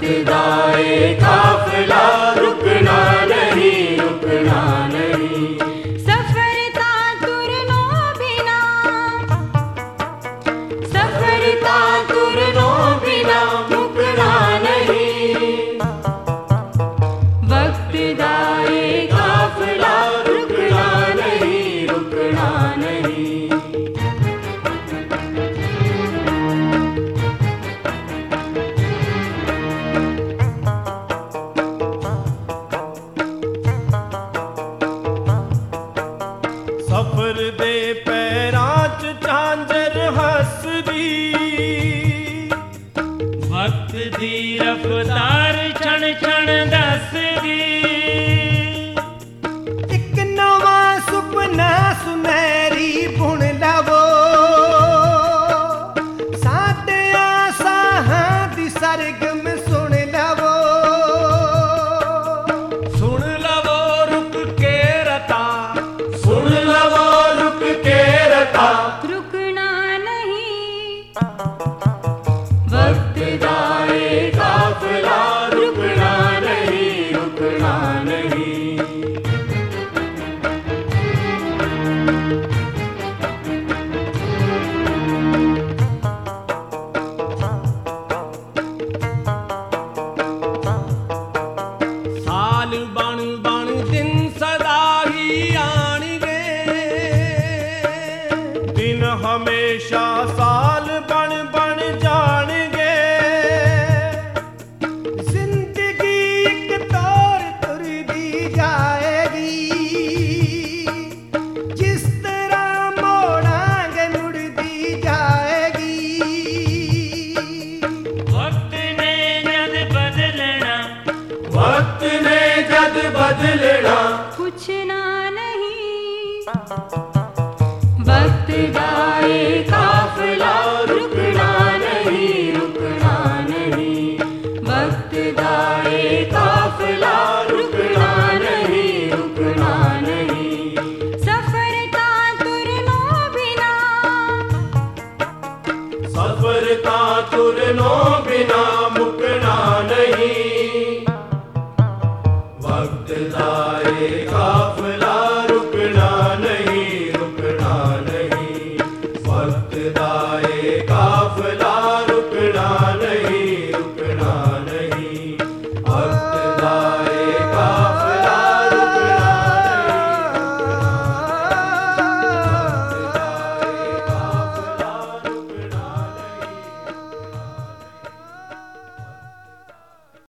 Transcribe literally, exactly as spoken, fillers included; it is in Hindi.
दाए काफिला रुकना नहीं, रुकना नहीं। सफर ता तुरनो बिना, सफर ता तुरनो बिना मुकना नहीं। वक्त दाए काफिला रुकना नहीं, रुकना नहीं। सफर दे पैरां च झांझर हसदी, वक्त दी रफ्तार क्षण क्षण दसदी। एक नवां सुपना सुनहरी बुन लवो, साढ़े आसां दी सरगम